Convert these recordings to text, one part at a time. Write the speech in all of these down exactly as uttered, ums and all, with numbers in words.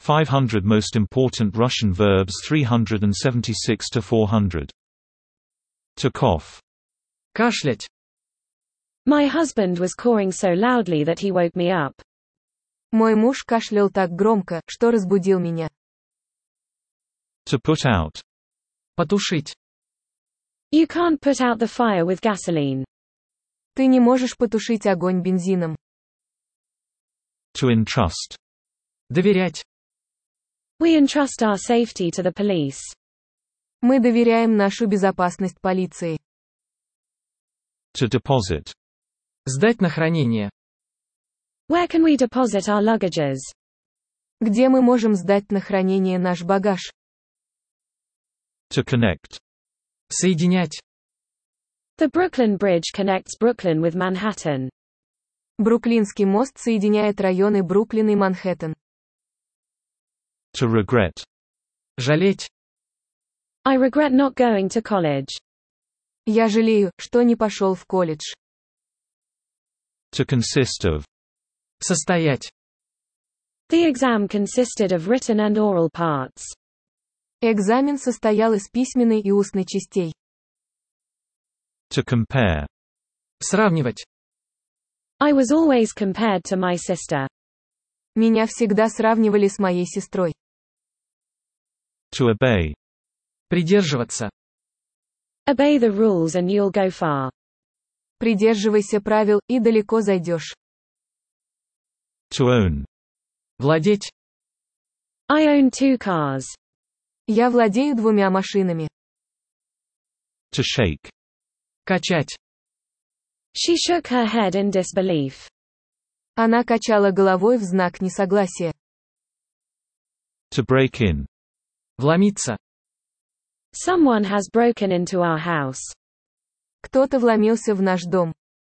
five hundred Most important Russian verbs three hundred seventy-six to four hundred. To cough. Кашлять. My husband was cawing so loudly that he woke me up. Мой муж кашлял так громко, что разбудил меня. To put out. Потушить. You can't put out the fire with gasoline. Ты не можешь потушить огонь бензином. To entrust. Доверять. We entrust our safety to the police. Мы доверяем нашу безопасность полиции. To deposit. Сдать на хранение. Where can we deposit our luggages? Где мы можем сдать на хранение наш багаж? To connect. Соединять. The Brooklyn Bridge connects Brooklyn with Manhattan. Бруклинский мост соединяет районы Бруклин и Манхэттен. To regret. Жалеть. I regret not going to college. Я жалею, что не пошел в колледж. To consist of. Состоять. The exam consisted of written and oral parts. Экзамен состоял из письменной и устной частей. To compare. Сравнивать. I was always compared to my sister. Меня всегда сравнивали с моей сестрой. To obey. Придерживаться. Obey the rules and you'll go far. Придерживайся правил, и далеко зайдешь. To own. Владеть. I own two cars. Я владею двумя машинами. To shake. Качать. She shook her head in disbelief. Она качала головой в знак несогласия. To break in. Вломиться. Someone has broken into our house. Кто-то вломился в наш дом.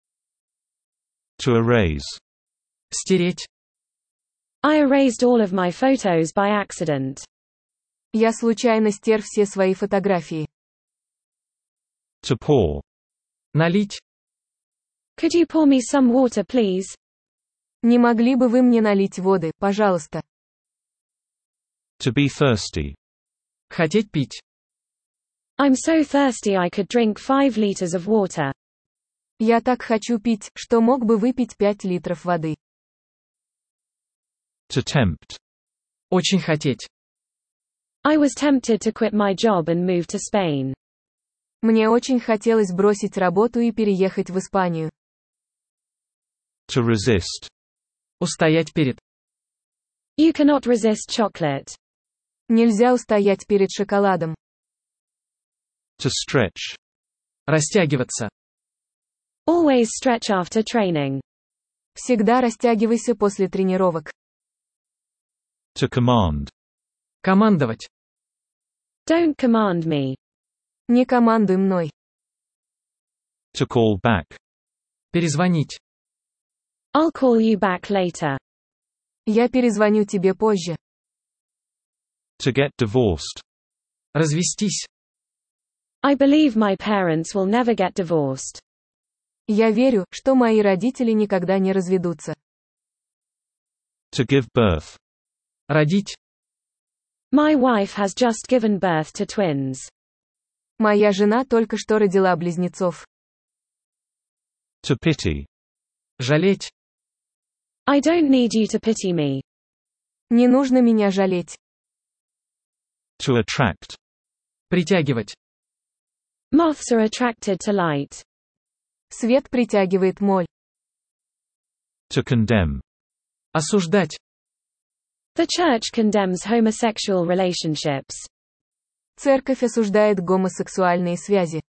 To erase. Стереть. I erased all of my photos by accident. Я случайно стер все свои фотографии. To pour. Налить. Could you pour me some water, please? Не могли бы вы мне налить воды, пожалуйста? To be thirsty. Хотеть пить. I'm so thirsty I could drink five liters of water. Я так хочу пить, что мог бы выпить пять литров воды. To tempt. Очень хотеть. I was tempted to quit my job and move to Spain. Мне очень хотелось бросить работу и переехать в Испанию. To resist. Устоять перед. You cannot resist chocolate. Нельзя устоять перед шоколадом. To stretch. Растягиваться. Always stretch after training. Всегда растягивайся после тренировок. To command. Командовать. Don't command me. Не командуй мной. To call back. Перезвонить. I'll call you back later. Я перезвоню тебе позже. To get divorced. Развестись. I believe my parents will never get divorced. Я верю, что мои родители никогда не разведутся. To give birth. Родить. My wife has just given birth to twins. Моя жена только что родила близнецов. To pity. Жалеть. I don't need you to pity me. Не нужно меня жалеть. To attract. Притягивать. Moths are attracted to light. Свет притягивает моль. To condemn. Осуждать. The church condemns homosexual relationships. Церковь осуждает гомосексуальные связи.